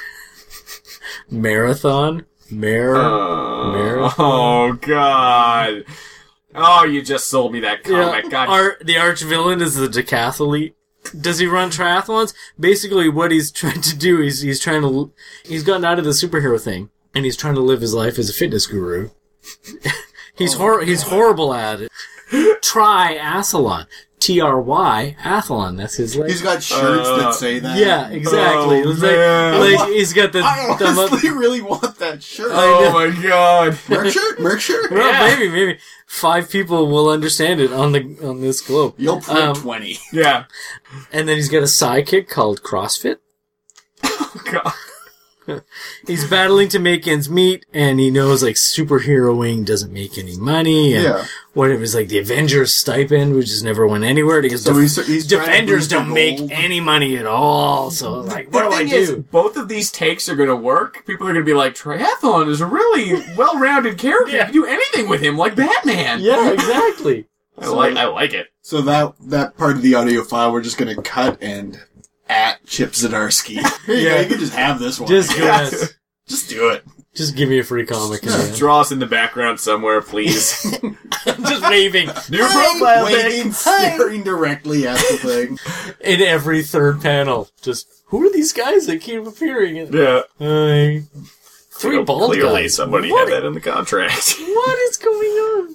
Marathon. Mar- Oh, Marathon. oh God! Oh, you just sold me that comic. Yeah, God. Ar- the arch villain is the decathlete. Does he run triathlons? Basically, what he's trying to do is he's trying to he's gotten out of the superhero thing, and he's trying to live his life as a fitness guru. he's hor- he's horrible at it. Triathlon. T R Y, Athlon. That's his like. He's got shirts Uh, that say that. Yeah, exactly. Oh, It's man. like, like he's got the. I the honestly really want that shirt. Oh my god. Merc shirt? Merc shirt? well, Yeah. maybe, maybe five people will understand it on the on this globe. You'll print Um, twenty. Yeah. And then he's got a sidekick called CrossFit. Oh god. He's battling to make ends meet, and he knows like superheroing doesn't make any money, and Yeah. whatever is like the Avengers stipend, which just never went anywhere because So def- he's- he's trying to Defenders boost the don't make gold. any money at all. So like, what the do I thing is, do? both of these takes are going to work. People are going to be like, Triathlon is a really well-rounded character. Yeah. You can do anything with him, like Batman. Yeah, exactly. I like, I like it. So that that part of the audio file we're just gonna cut and at Chip Zdarsky. Here you Yeah. go, you can just have this one. Just go ahead. Just do it. Just give me a free comic. in the end. Draw us in the background somewhere, please. Just waving. New profile Waving, pic. staring directly at the thing. In every third panel. Just, who are these guys that keep appearing? In- Yeah. Hi. Three bald Clearly guys. somebody What- had that in the contract. What is going on?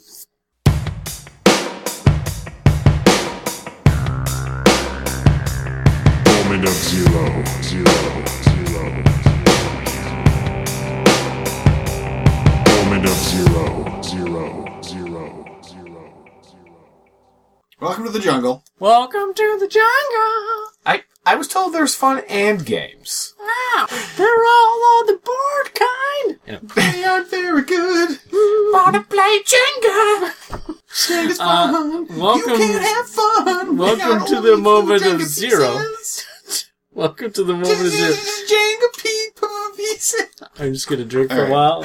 Moment of zero, zero, zero. Moment of zero, zero, zero, zero. Welcome to the jungle. Welcome to the jungle. I, I was told there's fun and games. Wow, they're all on the board kind. They aren't very good. Wanna play Jenga? Jenga's Uh, fun. welcome- You can't have fun. welcome without to only the two moment of Jenga zero. pieces. Welcome to the moment of zero. Jenga people pieces. I'm just gonna drink for a All while.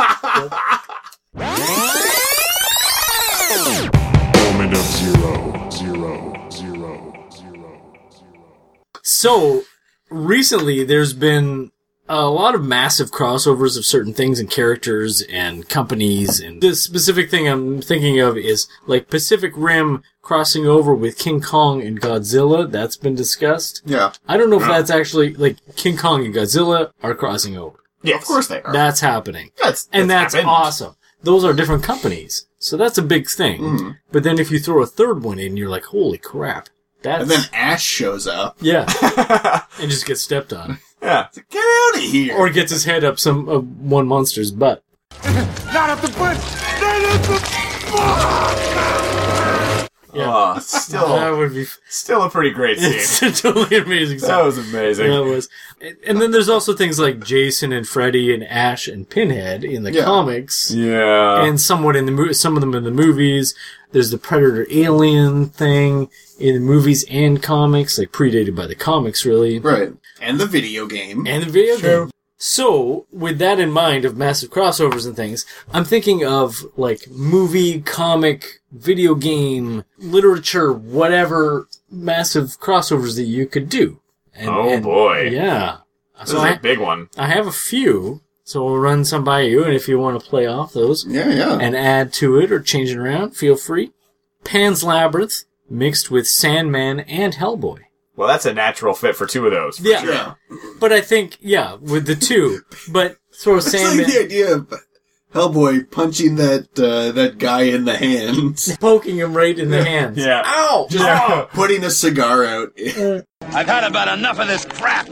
Moment of zero, zero, zero, zero. So, recently there's been a lot of massive crossovers of certain things and characters and companies, and the specific thing I'm thinking of is like Pacific Rim crossing over with King Kong and Godzilla. That's been discussed. Yeah. I don't know if that's actually, like, King Kong and Godzilla are crossing over. Yes. Of course they are. That's happening. That's, And that's happened. awesome. Those are different companies. So that's a big thing. Mm-hmm. But then if you throw a third one in, you're like, holy crap. That's, And then Ash shows up. yeah. And just gets stepped on. Yeah. Get out of here. Or gets his head up some uh, one monster's butt. Not up the butt! Not up the Yeah. Oh, That still, would be still a pretty great scene. it's a totally amazing That scene. was amazing. That was. And- And then there's also things like Jason and Freddy and Ash and Pinhead in the Yeah. comics. Yeah. And somewhat in the mo- some of them in the movies. There's the Predator Alien thing in the movies and comics, like predated by the comics, really. Right. And the video game. And the video game. So, with that in mind of massive crossovers and things, I'm thinking of like movie, comic, video game, literature, whatever massive crossovers that you could do. And, Oh, and- boy. Yeah. This So is I, a big one. I have a few, so I'll run some by you, and if you want to play off those Yeah, yeah. and add to it or change it around, feel free. Pan's Labyrinth mixed with Sandman and Hellboy. Well, that's a natural fit for two of those. For Yeah. Sure. yeah. But I think, yeah, with the two, but throw It's Sandman, like the idea of Hellboy punching that uh, that guy in the hands. poking him right in the hands. Yeah. Ow! Just Yeah. putting a cigar out. I've had about enough of this crap.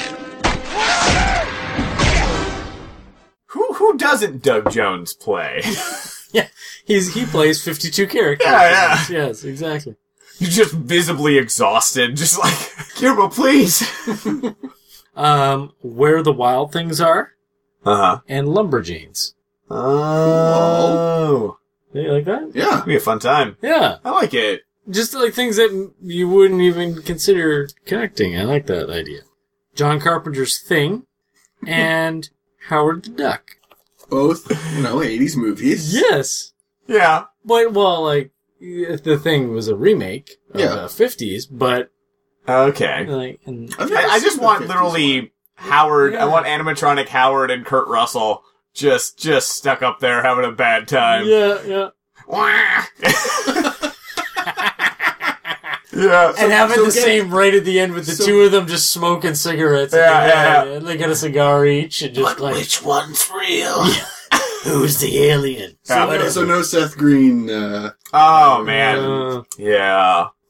Who who doesn't Doug Jones play? Yeah, he's he plays fifty-two characters. Yeah, yeah. Yes, exactly. You're just visibly exhausted, just like, Kirby, please. Um, Where the Wild Things Are Uh-huh. and Lumberjanes. Oh. You like that? Yeah. It'll be a fun time. Yeah. I like it. Just like things that you wouldn't even consider connecting. I like that idea. John Carpenter's Thing and Howard the Duck. Both, you know, eighties movies. Yes. Yeah. But, well, like, the Thing was a remake of Yeah. the fifties, but, Okay. like, and, I've I, never I seen just the want fifties literally one. Howard, Yeah. I want animatronic Howard and Kurt Russell just, just stuck up there having a bad time. yeah, yeah. Wah. Yeah. And having so the get- same right at the end with the so- two of them just smoking cigarettes. Yeah, yeah, yeah. And they got a cigar each and just But like, which one's real? who's the alien? So, Yeah, no, whatever. so no Seth Green. Uh, Oh, man. Uh, Yeah.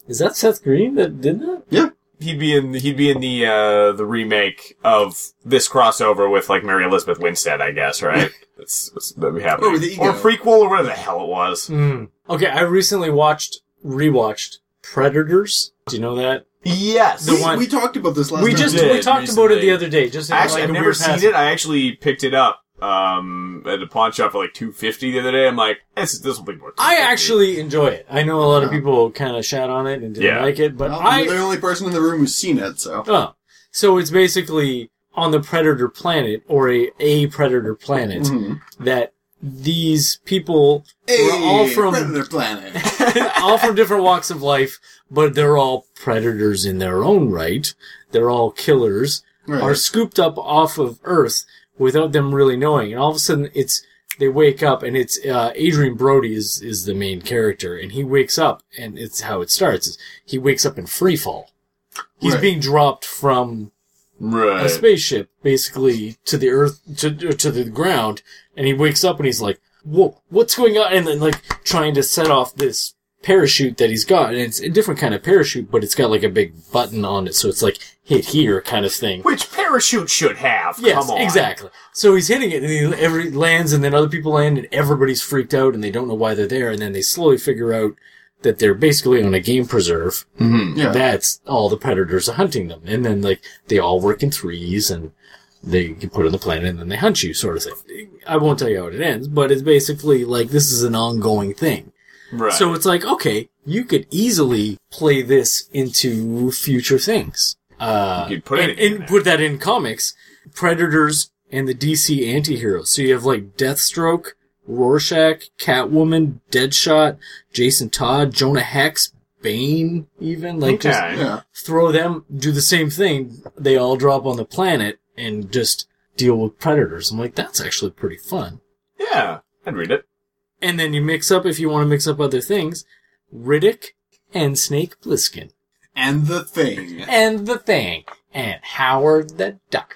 Is that Seth Green that did that? Yeah. He'd be in he'd be in the uh, the remake of this crossover with like Mary Elizabeth Winstead, I guess, right? that's, that's that'd be happening. Or with Ego. Or prequel or whatever the hell it was. Mm. Okay, I recently watched rewatched Predators. Do you know that? Yes. The we, one we talked about this last we time. just did we talked recently. about it the other day. Just in Actually, like I've a never weird seen passage. it. I actually picked it up um, at the pawn shop for like two fifty the other day. I'm like, this this will be more. I actually enjoy it. I know a lot of people kind of shat on it and didn't Yeah. like it, but Well, I you're the only person in the room who's seen it, so. oh, so it's basically on the Predator planet or a a Predator planet Mm-hmm. that these people Hey, were all from Predator Planet. all from different walks of life, but they're all predators in their own right. They're all killers, Right. are scooped up off of Earth without them really knowing. And all of a sudden, it's they wake up, and it's uh, Adrian Brody is is the main character, and he wakes up, and it's how it starts. Is he wakes up in free fall. He's Right. being dropped from right. a spaceship, basically, to the Earth, to to the ground, and he wakes up and he's like, "Whoa, what's going on?" And then, like, trying to set off this parachute that he's got, and it's a different kind of parachute, but it's got, like, a big button on it, so it's like, hit here kind of thing. Which parachute should have. Yes, Come on. exactly. So he's hitting it, and he every, lands, and then other people land, and everybody's freaked out, and they don't know why they're there, and then they slowly figure out that they're basically on a game preserve. Mm-hmm. Yeah. That's all the predators are hunting them. And then, like, they all work in threes, and they get put on the planet, and then they hunt you, sort of thing. I won't tell you how it ends, but it's basically, like, this is an ongoing thing. Right. So it's like, okay, you could easily play this into future things. Uh, You could put and, it in and there. put that in comics. Predators and the D C anti-heroes. So you have, like, Deathstroke, Rorschach, Catwoman, Deadshot, Jason Todd, Jonah Hex, Bane, even. Like, just Okay. Yeah. throw them, do the same thing. They all drop on the planet and just deal with predators. I'm like, that's actually pretty fun. Yeah, I'd read it. And then you mix up, if you want to mix up other things, Riddick and Snake Plissken. And the Thing. And the Thing. And Howard the Duck.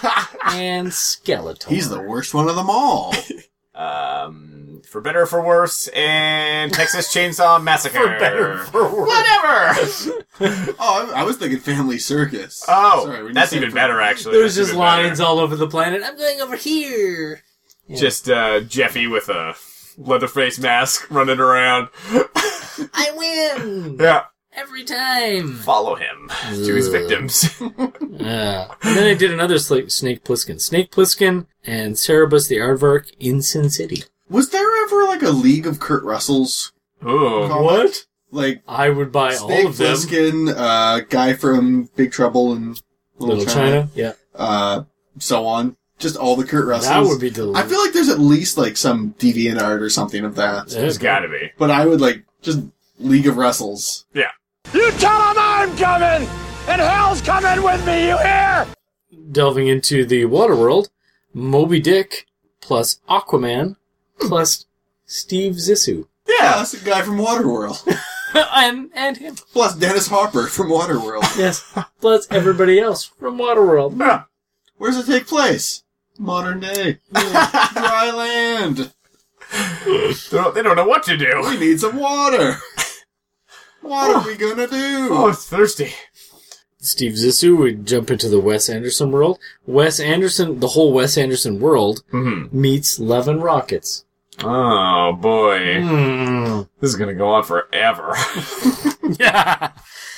And Skeletor. He's the worst one of them all. Um, for better or for worse, and Texas Chainsaw Massacre. For better or for worse. Whatever! Oh, I, I was thinking Family Circus. Oh, Sorry, when you that's said even for- better, actually. There's That's just even better. lines all over the planet. I'm going over here. Yeah. Just, uh, Jeffy with a Leatherface mask running around. I win! Yeah. Every time. Follow him to his victims. Yeah. And then I did another sla- Snake Plissken. Snake Plissken and Cerebus the Aardvark in Sin City. Was there ever like a League of Kurt Russells? Ooh. comic? What? Like I would buy Snake all of them. Plissken, uh, guy from Big Trouble in Little, Little China, China, yeah. uh, so on. Just all the Kurt Russells. That would be I delicious. feel like there's at least like some deviant art or something of that. There's gotta be. But I would like just League of Russells. Yeah. You tell him I'm coming, and hell's coming with me, you hear? Delving into the water world, Moby Dick plus Aquaman plus Steve Zissou. Yeah. Plus a guy from Waterworld. and and him. Plus Dennis Hopper from Waterworld. Yes. Plus everybody else from Waterworld. Yeah. Where does it take place? Modern day. Dry land. They don't, they don't know what to do. We need some water. What are we gonna do? Oh, it's thirsty. Steve Zissou would jump into the Wes Anderson world. Wes Anderson, the whole Wes Anderson world Mm-hmm. meets Love and Rockets. Oh, boy. Mm. This is gonna go on forever. Yeah.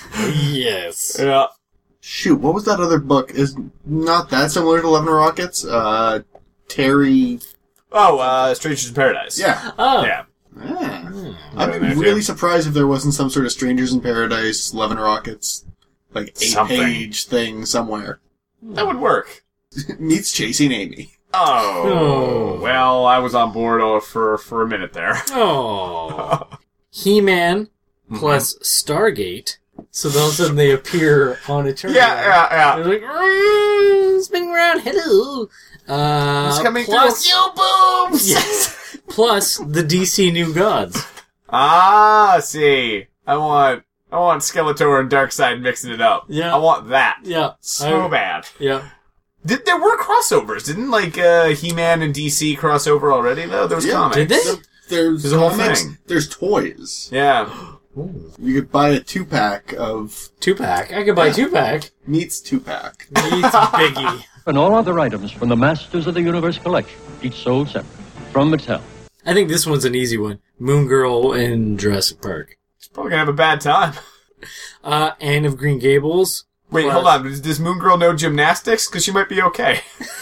Yes. Yeah. Shoot, what was that other book? Is not that similar to Love and Rockets? Uh, Terry... Oh, uh, Strangers in Paradise. Yeah. Oh. Yeah. Ah. Yeah, I'd be there really too. surprised if there wasn't some sort of Strangers in Paradise, Love and Rockets, like Something. eight-page thing somewhere. That would work. Meets Chasing Amy. Oh. Oh. Well, I was on board oh, for, for a minute there. Oh. He-Man plus Stargate. So then all of a sudden they appear on Eternity. Yeah, yeah, yeah. They're like, "Mm, spinning around, hello. Uh, Who's coming plus, through? You boobs! Yes. Plus the D C New Gods. Ah, see. I want, I want Skeletor and Darkseid mixing it up. Yeah. I want that. Yeah. So I- bad. Yeah. Did, there were crossovers. Didn't, like, uh, He-Man and D C cross over already, though? There was Yeah. comics. Did they? There's There's a whole comics, thing. there's toys. Yeah. You could buy a two-pack of... Two-pack? I could buy a two-pack. Meets two-pack. Meets Biggie. And all other items from the Masters of the Universe collection, each sold separate, from Mattel. I think this one's an easy one. Moon Girl in Jurassic Park. She's probably gonna have a bad time. Uh, Anne of Green Gables. Wait, plus... hold on. Does, does Moon Girl know gymnastics? Because she might be okay.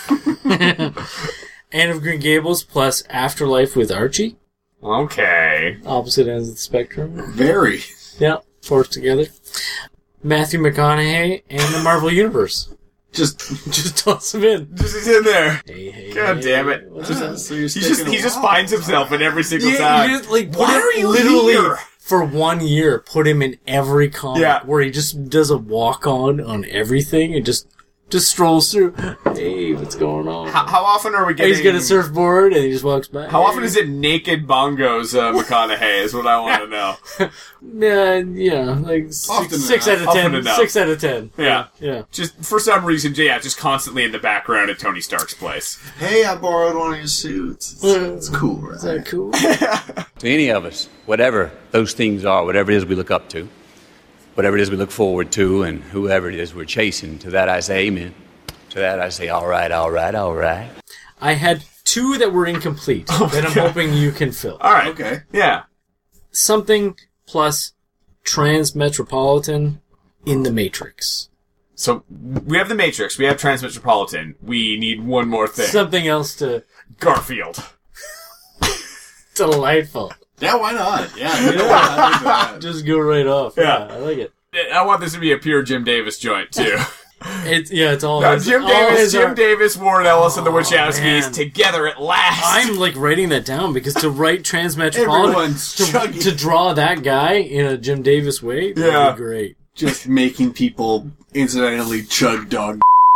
Anne of Green Gables plus Afterlife with Archie. Okay. Opposite ends of the spectrum. Very. Yeah, forced together. Matthew McConaughey and the Marvel Universe. Just, just toss him in. Just he's in there. Hey, hey, God hey, damn it! What's Just, that? So you're he just he just finds himself in every single Yeah, time. you just, like, Why put him- are you literally here? for one year? Put him in every comic Yeah. where he just does a walk on on everything and just just strolls through. Hey, what's going on? How, how often are we getting? He's got a surfboard and he just walks by. How often is it naked bongos uh, McConaughey? Is what I want to know. Yeah, yeah, like Often six, six enough. out of ten. Often enough. Six out of ten. Yeah. yeah. Just for some reason, yeah, just constantly in the background at Tony Stark's place. Hey, I borrowed one of your suits. It's, it's cool, right? Is that cool? To any of us, whatever those things are, whatever it is we look up to, whatever it is we look forward to, and whoever it is we're chasing, to that I say amen. To that I say all right, all right, all right. I had two that were incomplete that I'm hoping you can fill. All right. Okay. Yeah. Something plus Transmetropolitan in the Matrix. So we have the Matrix. We have Transmetropolitan. We need one more thing. Something else to... Garfield. Delightful. Yeah, why not? Yeah, you know what? I like that. Just go right off. Yeah. Yeah, I like it. I want this to be a pure Jim Davis joint, too. It's yeah, it's all No, his, Jim all Davis, his Jim art. Davis, Warren Ellis, and the man. Wachowskis together at last. I'm like writing that down because to write Transmetropolitan, Everyone's to, chugging. to draw that guy in a Jim Davis way, that'd Yeah. be great. Just making people incidentally chug dog.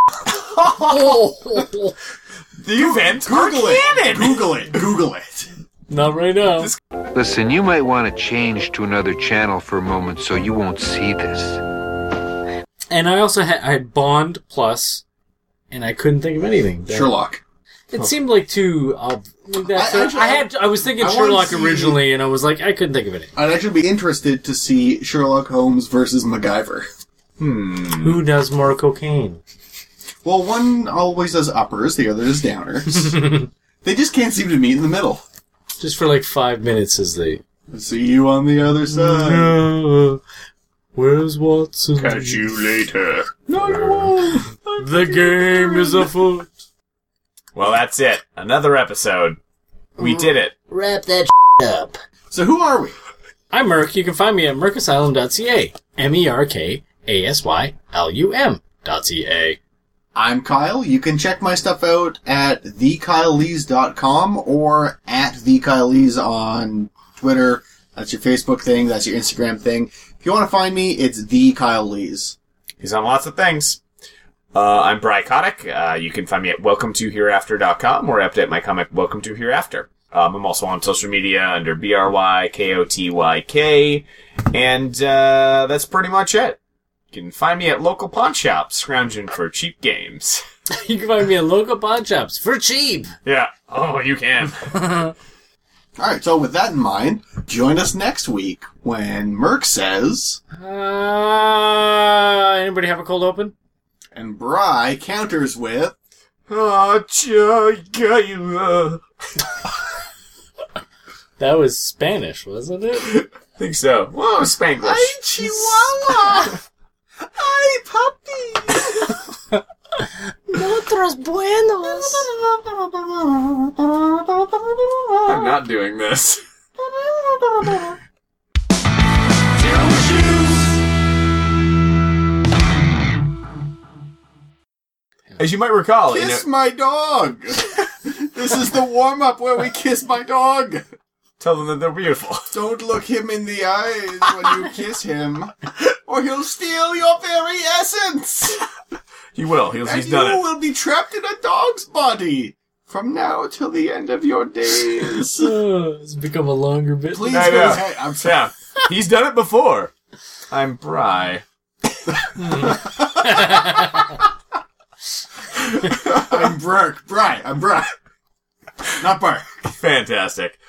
Oh, the event Google it. canon. Google it. Google it. not right now. Listen, you might want to change to another channel for a moment so you won't see this. And I also had I had Bond plus, and I couldn't think of anything. That- Sherlock. It seemed like too. Uh, like that, I- so actually, I had. I was thinking I wanted Sherlock to see- originally, and I was like, I couldn't think of anything. I'd actually be interested to see Sherlock Holmes versus MacGyver. Who does more cocaine? Well, one always does uppers, the other does downers. They just can't seem to meet in the middle. Just for like five minutes, as they. See you on the other side. Uh, where's Watson? Catch you later. No, you won't. The game is afoot. Well, that's it. Another episode. We did it. Wrap that up. So who are we? I'm Merc. You can find me at merc asylum dot c a. M E R K A S Y L U M dot C A. I'm Kyle. You can check my stuff out at the kyle lees dot com or at thekylelees on Twitter. That's your Facebook thing. That's your Instagram thing. If you want to find me, it's the Kyle Lees. He's on lots of things. Uh, I'm Bry Kotick. Uh, you can find me at welcome to hereafter dot com or update my comic Welcome to Hereafter. Um, I'm also on social media under B R Y K O T Y K. And uh, that's pretty much it. You can find me at local pawn shops, scrounging for cheap games. You can find me at local pawn shops for cheap. Yeah. Oh, you can. Alright, so with that in mind, join us next week when Merc says... Uh, anybody have a cold open? And Bry counters with... Oh, That was Spanish, wasn't it? I think so. Whoa, Spanglish. Ay, Chihuahua! Ay, puppy! Otros buenos. I'm not doing this. As you might recall, Kiss you know, my dog! This is the warm-up where we kiss my dog! tell them that they're beautiful. Don't look him in the eyes when you kiss him, or he'll steal your very essence! He will. He's, And he's done you it. will be trapped in a dog's body! From now till the end of your days. Uh, it's become a longer bit. Please I go know. ahead. I'm sorry. Yeah. He's done it before. I'm Bry. I'm Burke. Bry. I'm Bry. Not Burke. Fantastic.